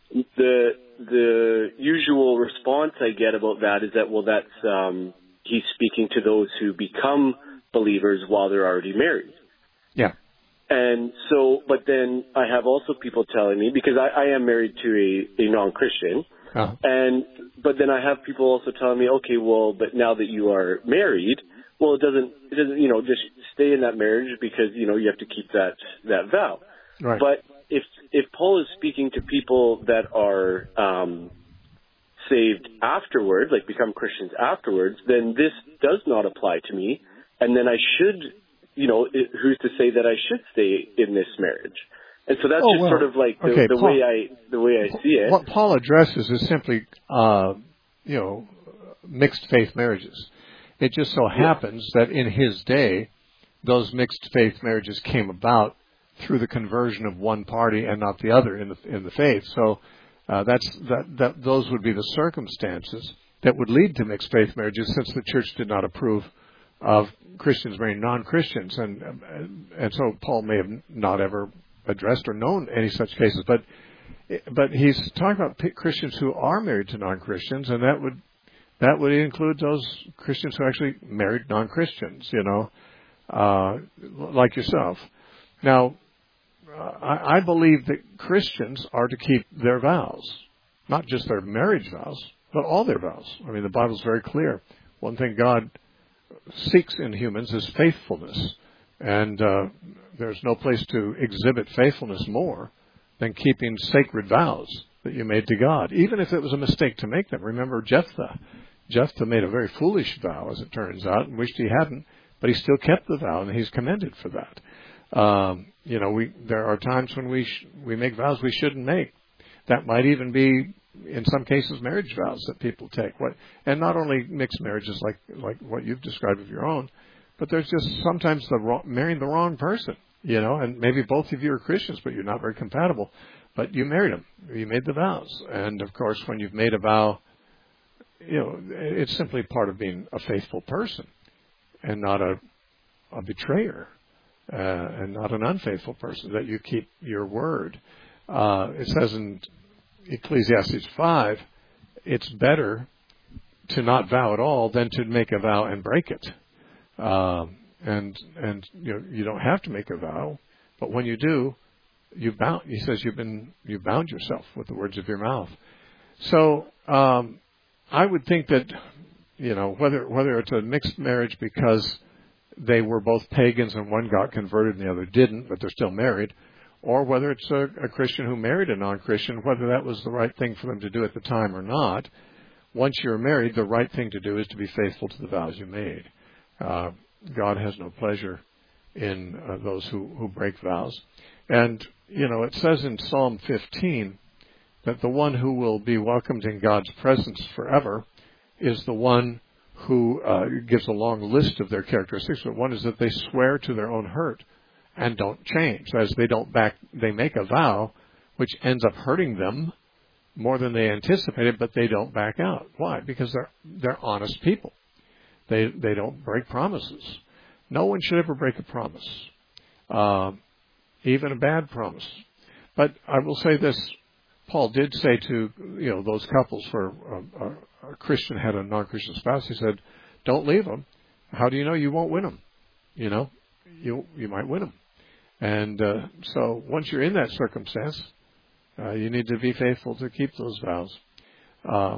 The the usual response I get about that is that, well, that's um, he's speaking to those who become believers while they're already married.
Yeah.
And so, but then I have also people telling me, because I, I am married to a, a non-Christian, uh-huh. and but then I have people also telling me, okay, well, but now that you are married, well, it doesn't, it doesn't, you know, just stay in that marriage because, you know, you have to keep that, that vow.
Right.
But if if Paul is speaking to people that are um, saved afterwards, like become Christians afterwards, then this does not apply to me, and then I should. You know, it, who's to say that I should stay in this marriage? And so that's
oh,
just
well,
sort of like the,
okay,
the
Paul,
way I the way I see it.
What Paul addresses is simply, uh, you know, mixed faith marriages. It just so happens yeah. that in his day, those mixed faith marriages came about through the conversion of one party and not the other in the in the faith. So uh, that's that, that those would be the circumstances that would lead to mixed faith marriages, since the church did not approve of Christians marrying non-Christians, and and so Paul may have not ever addressed or known any such cases, but but he's talking about Christians who are married to non-Christians, and that would that would include those Christians who actually married non-Christians, you know, uh, like yourself. Now, I, I believe that Christians are to keep their vows, not just their marriage vows, but all their vows. I mean, the Bible's very clear. One thing God seeks in humans is faithfulness, and uh, there's no place to exhibit faithfulness more than keeping sacred vows that you made to God, even if it was a mistake to make them. Remember Jephthah. Jephthah made a very foolish vow, as it turns out, and wished he hadn't, but he still kept the vow, and he's commended for that. Um, you know, we there are times when we sh- we make vows we shouldn't make. That might even be, in some cases, marriage vows that people take. What, and not only mixed marriages like like what you've described of your own, but there's just sometimes the wrong, marrying the wrong person, you know, and maybe both of you are Christians, but you're not very compatible. But you married them. You made the vows. And, of course, when you've made a vow, you know, it's simply part of being a faithful person and not a, a betrayer uh, and not an unfaithful person, that you keep your word. Uh, it says in Ecclesiastes five, it's better to not vow at all than to make a vow and break it. Um, and and you know, you don't have to make a vow, but when you do, you bound. He says you've been you bound yourself with the words of your mouth. So um, I would think that, you know, whether whether it's a mixed marriage because they were both pagans and one got converted and the other didn't, but they're still married, or whether it's a, a Christian who married a non-Christian, whether that was the right thing for them to do at the time or not. Once you're married, the right thing to do is to be faithful to the vows you made. Uh, God has no pleasure in uh, those who, who break vows. And, you know, it says in Psalm fifteen that the one who will be welcomed in God's presence forever is the one who uh, gives a long list of their characteristics. But one is that they swear to their own hurt and don't change. That is, they don't back, they make a vow which ends up hurting them more than they anticipated, but they don't back out. Why? Because they're they're honest people. They they don't break promises. No one should ever break a promise, uh, even a bad promise. But I will say this: Paul did say to you know those couples where a, a, a Christian had a non-Christian spouse, he said, "Don't leave them. How do you know you won't win them? You know, you you might win them." And uh, so once you're in that circumstance, uh, you need to be faithful to keep those vows. Uh,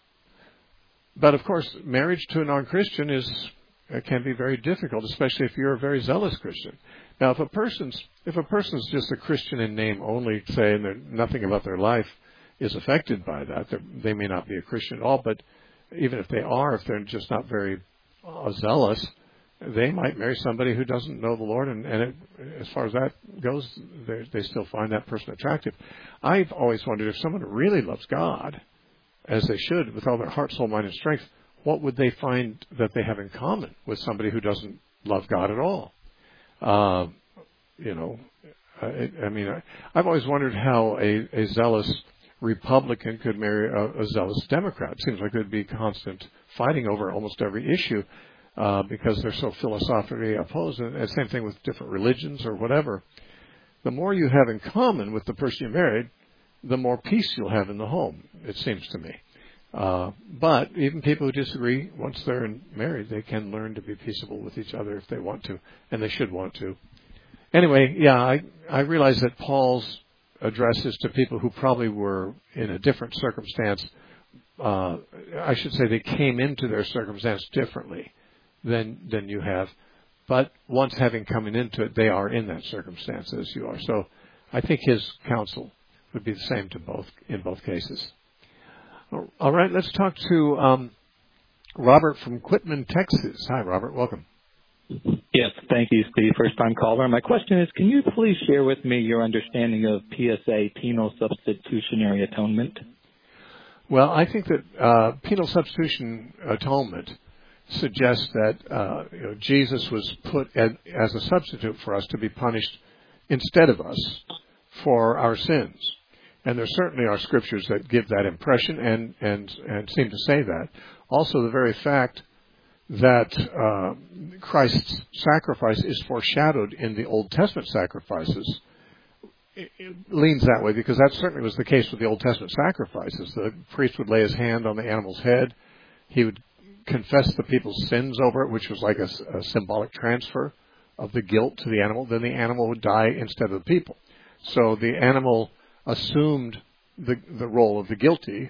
but of course, marriage to a non-Christian is uh, can be very difficult, especially if you're a very zealous Christian. Now, if a person's if a person's just a Christian in name only, say, and nothing about their life is affected by that, they may not be a Christian at all. But even if they are, if they're just not very uh, zealous, they might marry somebody who doesn't know the Lord, and, and it, as far as that goes, they, they still find that person attractive. I've always wondered if someone really loves God, as they should, with all their heart, soul, mind, and strength, what would they find that they have in common with somebody who doesn't love God at all? Uh, you know, I, I mean, I, I've always wondered how a, a zealous Republican could marry a, a zealous Democrat. It seems like there'd be constant fighting over almost every issue. Uh, because they're so philosophically opposed, and the same thing with different religions or whatever. the more you have in common with the person you married, the more peace you'll have in the home, it seems to me. Uh, but even people who disagree, once they're in married, they can learn to be peaceable with each other if they want to, and they should want to. Anyway, yeah, I, I realize that Paul's address is to people who probably were in a different circumstance. Uh, I should say they came into their circumstance differently than than you have. But once having come into it, they are in that circumstance as you are. So I think his counsel would be the same to both in both cases. All right, let's talk to um, Robert from Quitman, Texas. Hi, Robert. Welcome.
Yes, thank you, Steve. First-time caller. My question is, can you please share with me your understanding of P S A, penal substitutionary atonement?
Well, I think that uh, penal substitution atonement suggests that uh, you know, Jesus was put as, as a substitute for us to be punished instead of us for our sins. And there certainly are scriptures that give that impression and, and, and seem to say that. Also, the very fact that uh, Christ's sacrifice is foreshadowed in the Old Testament sacrifices, it, it leans that way, because that certainly was the case with the Old Testament sacrifices. The priest would lay his hand on the animal's head. He would confess the people's sins over it, which was like a, a symbolic transfer of the guilt to the animal. Then the animal would die instead of the people. So the animal assumed the, the role of the guilty,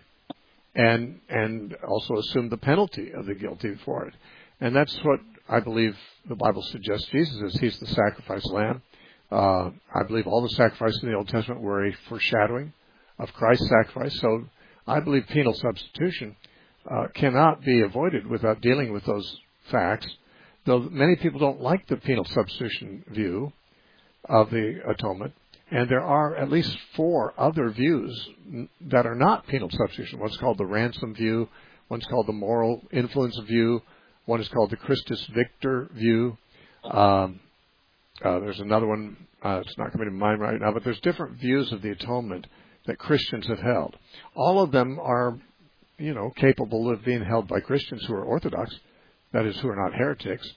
and and also assumed the penalty of the guilty for it. And that's what I believe the Bible suggests Jesus is. He's the sacrifice lamb. Uh, I believe all the sacrifices in the Old Testament were a foreshadowing of Christ's sacrifice. So I believe penal substitution uh, cannot be avoided without dealing with those facts, though many people don't like the penal substitution view of the atonement. And there are at least four other views that are not penal substitution. One's called the ransom view. One's called the moral influence view. One is called the Christus Victor view. Um, uh, there's another one. Uh, it's not coming to mind right now, but there's different views of the atonement that Christians have held. All of them are, you know, capable of being held by Christians who are Orthodox, that is, who are not heretics.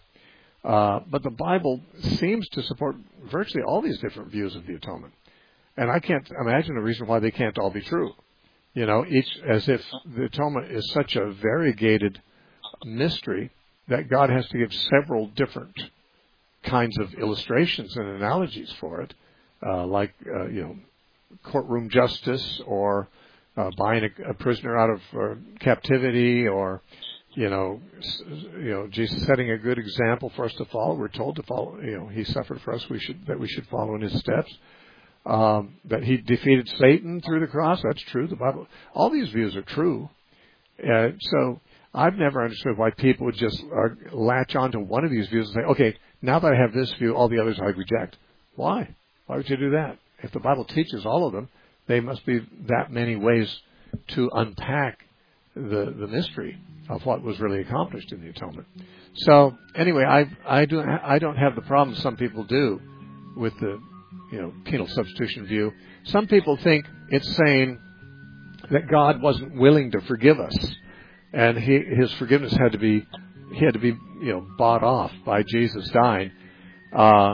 Uh, but the Bible seems to support virtually all these different views of the atonement. And I can't imagine a reason why they can't all be true. You know, each, as if the atonement is such a variegated mystery that God has to give several different kinds of illustrations and analogies for it, uh, like, uh, you know, courtroom justice, or uh, buying a, a prisoner out of uh, captivity, or You know, you know, Jesus setting a good example for us to follow. We're told to follow. You know, he suffered for us. We should that we should follow in his steps. Um, that he defeated Satan through the cross. That's true. The Bible. All these views are true. Uh, so I've never understood why people would just uh, latch onto one of these views and say, "Okay, now that I have this view, all the others I reject." Why? Why would you do that? If the Bible teaches all of them, they must be that many ways to unpack the the mystery of what was really accomplished in the atonement. So anyway, I I do I don't have the problem some people do with the you know penal substitution view. Some people think it's saying that God wasn't willing to forgive us, and he, his forgiveness had to be he had to be you know bought off by Jesus dying. Uh,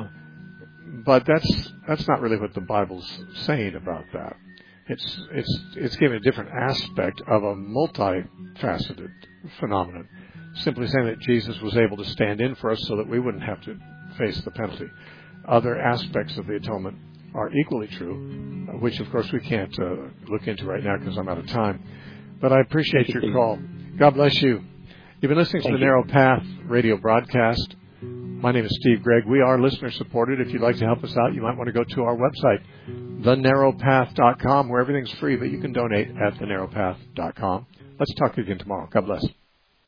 but that's that's not really what the Bible's saying about that. It's it's it's giving a different aspect of a multifaceted phenomenon. Simply saying that Jesus was able to stand in for us so that we wouldn't have to face the penalty. Other aspects of the atonement are equally true, which of course we can't uh, look into right now because I'm out of time. But I appreciate your call. God bless you. You've been listening to the Narrow Path radio broadcast. My name is Steve Gregg. We are listener supported. If you'd like to help us out, you might want to go to our website, the narrow path dot com, where everything's free, but you can donate at the narrow path dot com. Let's talk again tomorrow. God bless.